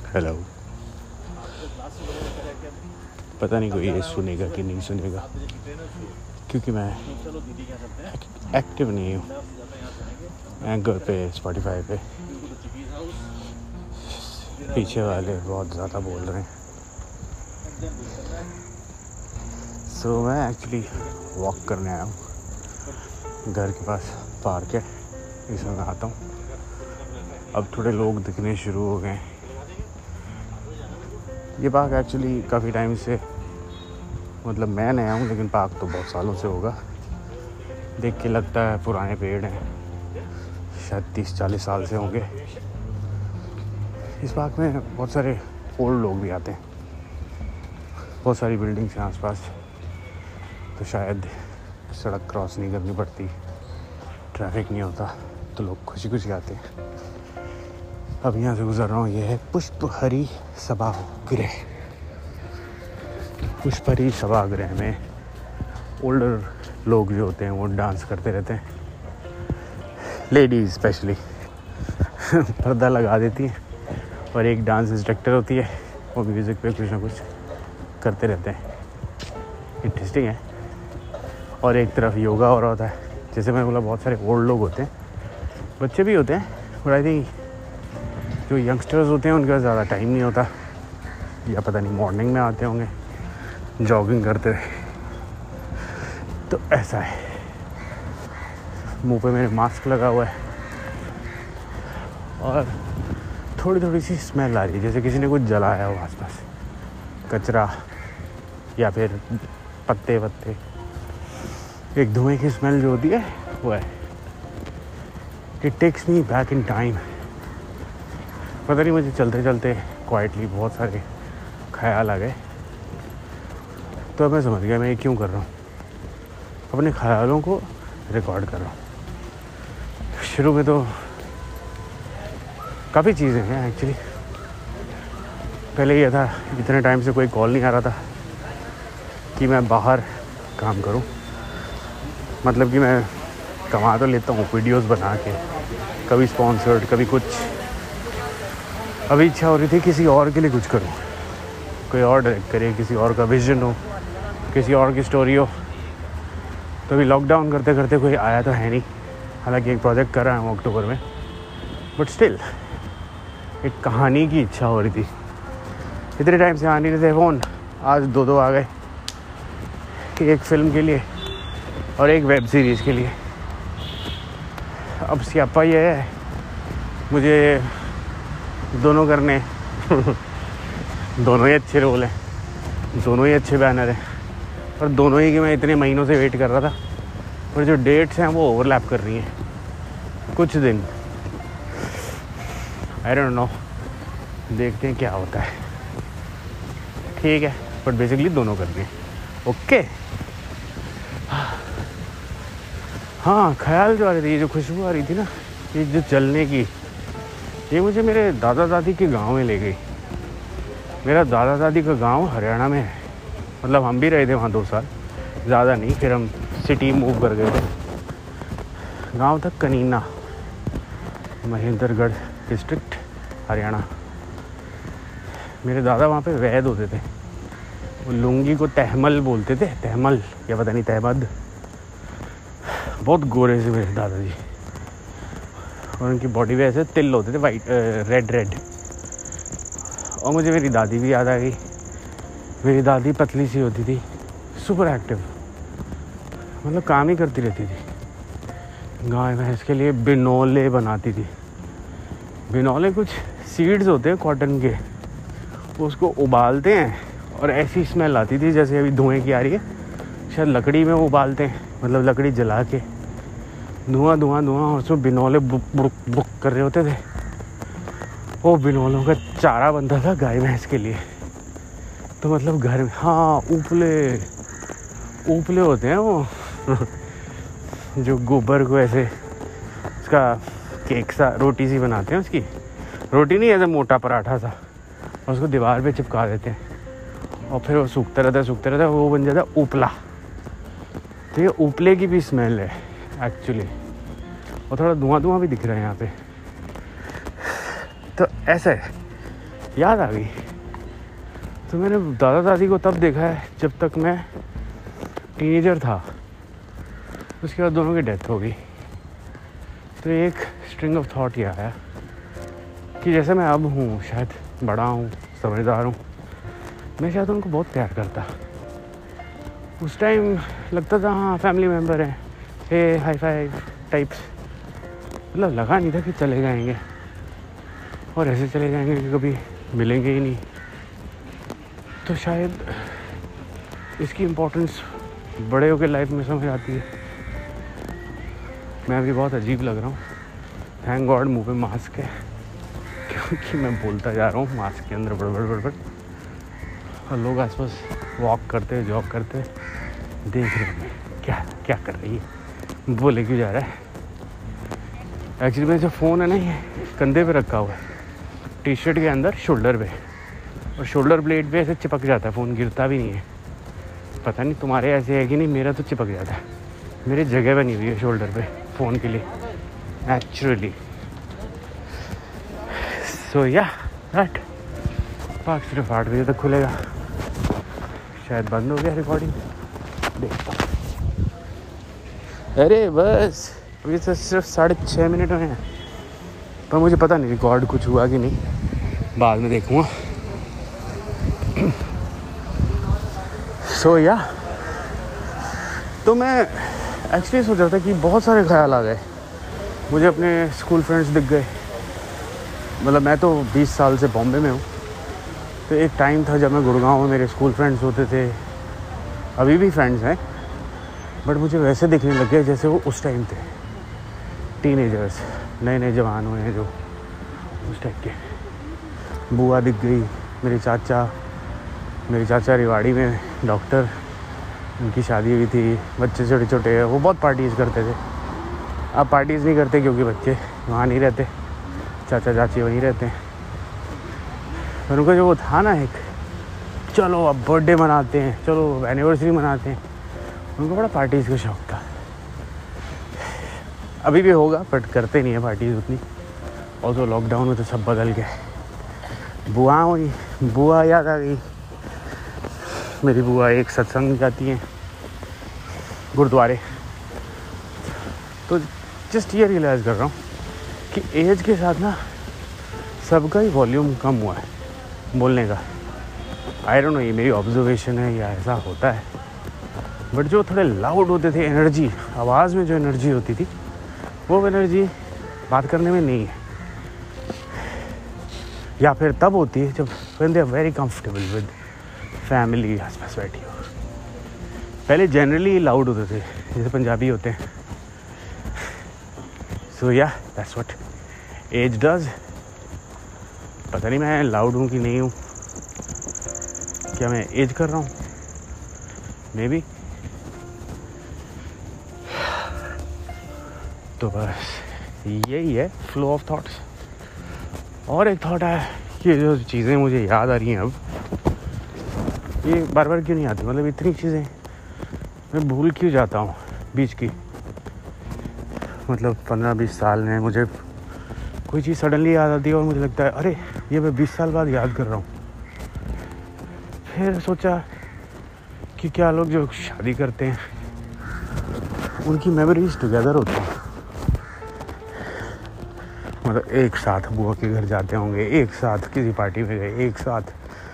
Hello. पता नहीं कोई ये सुनेगा कि नहीं सुनेगा, क्योंकि मैं एक्टिव नहीं हूँ एंकर पे, स्पॉटिफाई पे। पीछे वाले बहुत ज़्यादा बोल रहे हैं। सो मैं एक्चुअली वॉक करने आया हूँ। घर के पास पार्क है, इसमें मैं आता हूँ। अब थोड़े लोग दिखने शुरू हो गए। ये पार्क एक्चुअली काफ़ी टाइम से, मतलब मैं नया हूँ लेकिन पार्क तो बहुत सालों से होगा। देख के लगता है पुराने पेड़ हैं, शायद 30-40 साल से होंगे। इस पार्क में बहुत सारे ओल्ड लोग भी आते हैं। बहुत सारी बिल्डिंग्स हैं आसपास, तो शायद सड़क क्रॉस नहीं करनी पड़ती, ट्रैफिक नहीं होता, तो लोग खुशी खुशी आते हैं। अब यहाँ से गुजर रहा हूँ। ये है पुष्पहरी सभागृह। पुष्पहरी सभागृह में ओल्डर लोग जो होते हैं वो डांस करते रहते हैं। लेडीज़ स्पेशली पर्दा लगा देती हैं और एक डांस इंस्ट्रक्टर होती है, वो म्यूज़िक पे कुछ ना कुछ करते रहते हैं। इंटरेस्टिंग है। और एक तरफ योगा हो रहा होता है। जैसे मैंने बोला, बहुत सारे ओल्ड लोग होते हैं, बच्चे भी होते हैं, बट आई थिंक जो यंगस्टर्स होते हैं उनके पास ज़्यादा टाइम नहीं होता, या पता नहीं मॉर्निंग में आते होंगे जॉगिंग करते हुए। तो ऐसा है। मुंह पे मेरे मास्क लगा हुआ है और थोड़ी थोड़ी सी स्मेल आ रही है, जैसे किसी ने कुछ जलाया हो आसपास, कचरा या फिर पत्ते वत्ते। एक धुएं की स्मेल जो होती है वो है। It takes me back in time. पता नहीं, मुझे चलते चलते क्वाइटली बहुत सारे ख्याल आ गए। तो अब मैं समझ गया मैं ये क्यों कर रहा हूँ। अपने ख्यालों को रिकॉर्ड कर रहा हूँ। शुरू में तो काफ़ी चीज़ें हैं एक्चुअली। पहले ये था, इतने टाइम से कोई कॉल नहीं आ रहा था कि मैं बाहर काम करूं। मतलब कि मैं कमा तो लेता हूँ वीडियोस बना के, कभी स्पॉन्सर्ड, कभी कुछ। अभी इच्छा हो रही थी किसी और के लिए कुछ करूं, कोई और डायरेक्ट करे, किसी और का विजन हो, किसी और की स्टोरी हो। तो अभी लॉकडाउन करते करते कोई आया तो है नहीं। हालांकि एक प्रोजेक्ट कर रहा हूँ अक्टूबर में, बट स्टिल एक कहानी की इच्छा हो रही थी। इतने टाइम से आ नहीं रहे थे फ़ोन, आज दो आ गए, एक फ़िल्म के लिए और एक वेब सीरीज़ के लिए। अब स्यापा ये है, मुझे दोनों करने दोनों ही अच्छे रोल हैं, दोनों ही अच्छे बैनर हैं, और दोनों ही की मैं इतने महीनों से वेट कर रहा था। पर जो डेट्स हैं वो ओवरलैप कर रही हैं कुछ दिन। आई डोंट नो, देखते हैं क्या होता है। ठीक है, बट बेसिकली दोनों करनी है। ओके। हाँ, ख्याल जो आ रही थी, ये जो खुशबू आ रही थी ना, ये जो जलने की, ये मुझे मेरे दादा दादी के गांव में ले गई। मेरा दादा दादी का गांव हरियाणा में है। मतलब हम भी रहे थे वहाँ 2 साल, ज़्यादा नहीं, फिर हम सिटी मूव कर गए थे। गांव था कनीना, महेंद्रगढ़ डिस्ट्रिक्ट, हरियाणा। मेरे दादा वहाँ पे वैद होते थे। वो लुंगी को तहमल बोलते थे, तहमल या पता नहीं तहमद। बहुत गोरे से मेरे दादाजी, और उनकी बॉडी पे ऐसे तिल होते थे, वाइट रेड। और मुझे मेरी दादी भी याद आ गई। मेरी दादी पतली सी होती थी, सुपर एक्टिव, मतलब काम ही करती रहती थी। गाय भैंस के लिए बिनोले बनाती थी। बिनोले कुछ सीड्स होते हैं कॉटन के, उसको उबालते हैं और ऐसी स्मेल आती थी जैसे अभी धुएं की आ रही है। शायद लकड़ी में उबालते हैं, मतलब लकड़ी जला के धुआं, और उसमें बिनोले बुक बुक बुक कर रहे होते थे। वो बिनोलों का चारा बनता था गाय भैंस के लिए। तो मतलब घर में, हाँ, उपले होते हैं वो जो गोबर को ऐसे उसका केक सा, रोटी सी बनाते हैं। उसकी रोटी नहीं, ऐसे मोटा पराठा सा, और उसको दीवार पे चिपका देते हैं और फिर वो सूखता रहता है, वो बन जाता है उपला। तो ये उपले की भी स्मेल है एक्चुअली, और थोड़ा धुआं भी दिख रहा है यहाँ पे। तो ऐसा है, याद आ गई। तो मैंने दादा दादी को तब देखा है जब तक मैं टीनेजर था, उसके बाद दोनों की डेथ हो गई। तो एक स्ट्रिंग ऑफ थॉट ये आया कि जैसे मैं अब हूँ, शायद बड़ा हूँ, समझदार हूँ, मैं शायद उनको बहुत प्यार करता। उस टाइम लगता था हाँ फैमिली मेम्बर हैं, हे हाई फाई टाइप्स, मतलब लगा नहीं था कि चले जाएंगे और ऐसे चले जाएंगे कि कभी मिलेंगे ही नहीं। तो शायद इसकी इम्पोर्टेंस बड़े होकर लाइफ में समझ आती है। मैं अभी बहुत अजीब लग रहा हूँ, थैंक गॉड मुंह पे मास्क है, क्योंकि मैं बोलता जा रहा हूँ मास्क के अंदर बड़बड़ और लोग आसपास वॉक करते जॉग करते देख रहे हैं क्या क्या कर रही है, बोले क्यों जा रहा है। एक्चुअली मेरा जो फ़ोन है ना ये कंधे पे रखा हुआ है, टी शर्ट के अंदर शोल्डर पे, और शोल्डर ब्लेड पे ऐसे चिपक जाता है, फ़ोन गिरता भी नहीं है। पता नहीं तुम्हारे ऐसे है कि नहीं, मेरा तो चिपक जाता है। मेरी जगह बनी हुई है शोल्डर पे फ़ोन के लिए नेचुरली। सो या दैट पार्क सिर्फ 8 बजे तक खुलेगा, शायद बंद हो गया रिकॉर्डिंग, देखता हूँ। अरे बस अभी तो सिर्फ 6.5 मिनट हुए हैं, पर मुझे पता नहीं रिकॉर्ड कुछ हुआ कि नहीं, बाद में देखूँगा। सो या तो मैं एक्चुअली सोच रहा था कि बहुत सारे ख्याल आ गए मुझे, अपने स्कूल फ्रेंड्स दिख गए। मतलब मैं तो 20 साल से बॉम्बे में हूँ, तो एक टाइम था जब मैं गुड़गांव में मेरे स्कूल फ्रेंड्स होते थे, अभी भी फ्रेंड्स हैं, बट मुझे वैसे दिखने लग गए जैसे वो उस टाइम थे, टीनेजर्स, नए नए जवान हुए हैं जो, उस टाइप के। बुआ दिख गई, मेरे चाचा रेवाड़ी में डॉक्टर, उनकी शादी हुई थी, बच्चे छोटे छोटे हैं, वो बहुत पार्टीज़ करते थे। अब पार्टीज़ नहीं करते क्योंकि बच्चे वहाँ नहीं रहते, चाचा चाची वहीं रहते हैं। पर उनका जो वो था ना एक, चलो अब बर्थडे मनाते हैं, चलो एनिवर्सरी मनाते हैं, उनको बड़ा पार्टीज़ का शौक़ था। अभी भी होगा बट करते नहीं है पार्टीज़ उतनी, और तो लॉकडाउन में तो सब बदल गए। बुआ याद आ गई, मेरी बुआ एक सत्संग जाती हैं गुरुद्वारे। तो जस्ट ये रियलाइज़ कर रहा हूँ कि एज के साथ ना सबका ही वॉल्यूम कम हुआ है बोलने का। आई डोंट नो, ये मेरी ऑब्जर्वेशन है या ऐसा होता है, बट जो थोड़े लाउड होते थे, एनर्जी, आवाज़ में जो एनर्जी होती थी, वो एनर्जी बात करने में नहीं है, या फिर तब होती है जब when they are very comfortable with family आसपास बैठी हो। पहले जनरली लाउड होते थे, जैसे पंजाबी होते हैं। सो या दैट्स व्हाट एज डज। पता नहीं मैं लाउड हूँ कि नहीं हूँ, क्या मैं एज कर रहा हूँ, मे बी। तो बस यही है फ्लो ऑफ थॉट्स। और एक थॉट है कि जो चीज़ें मुझे याद आ रही हैं अब, ये बार बार क्यों नहीं आती, मतलब इतनी चीज़ें मैं भूल क्यों जाता हूँ बीच की। मतलब 15-20 साल में मुझे कोई चीज़ सडनली याद आती है और मुझे लगता है अरे ये मैं 20 साल बाद याद कर रहा हूँ। फिर सोचा कि क्या लोग जो शादी करते हैं उनकी मेमोरीज टुगेदर होती हैं, मतलब एक साथ बुआ के घर जाते होंगे, एक साथ किसी पार्टी में गए, एक साथ।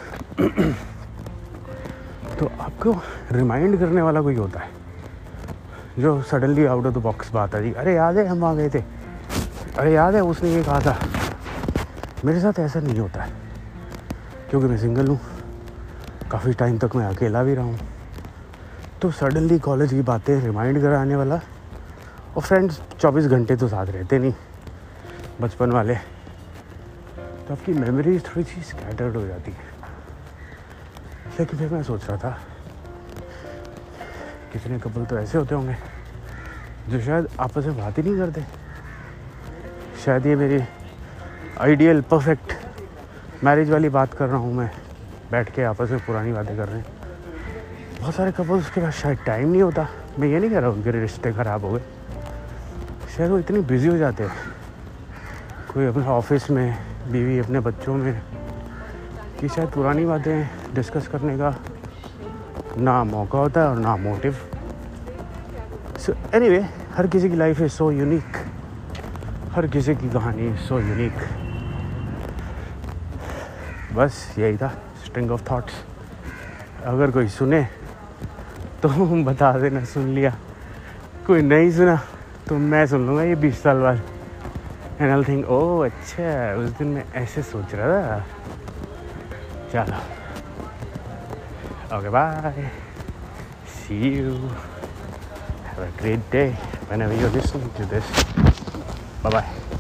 तो आपको रिमाइंड करने वाला कोई होता है जो suddenly out of the box बात आ जाएगी, अरे याद है हम वहाँ गए थे, अरे याद है उसने ये कहा था। मेरे साथ ऐसा नहीं होता है क्योंकि मैं सिंगल हूँ, काफ़ी टाइम तक मैं अकेला भी रहा हूँ। तो सडनली कॉलेज की बातें रिमाइंड कराने वाला, और फ्रेंड्स 24 घंटे तो साथ रहते नहीं, बचपन वाले, तो आपकी मेमोरीज थोड़ी सी स्कैटर्ड हो जाती है। लेकिन फिर मैं सोच रहा था कितने कपल तो ऐसे होते होंगे जो शायद आपस में बात ही नहीं करते। शायद ये मेरी आइडियल परफेक्ट मैरिज वाली बात कर रहा हूँ मैं, बैठ के आपस में पुरानी बातें कर रहे हैं। बहुत सारे कपल्स के पास शायद टाइम नहीं होता। मैं ये नहीं कह रहा हूँ उनके रिश्ते ख़राब हो गए, शायद वो इतनी बिजी हो जाते हैं, कोई अपने ऑफिस में, बीवी अपने बच्चों में, कि शायद पुरानी बातें डिस्कस करने का ना मौका होता है और ना मोटिव। सो एनीवे, हर किसी की लाइफ इज़ सो यूनिक, हर किसी की कहानी इज़ सो यूनिक। बस यही था स्ट्रिंग ऑफ थॉट्स। अगर कोई सुने तो बता देना सुन लिया, कोई नहीं सुना तो मैं सुन लूँगा ये 20 साल बाद एंड आई थिंक ओह अच्छा उस दिन मैं ऐसे सोच रहा था। चलो okay bye, see you, have a great day whenever you're listening to this. Bye bye.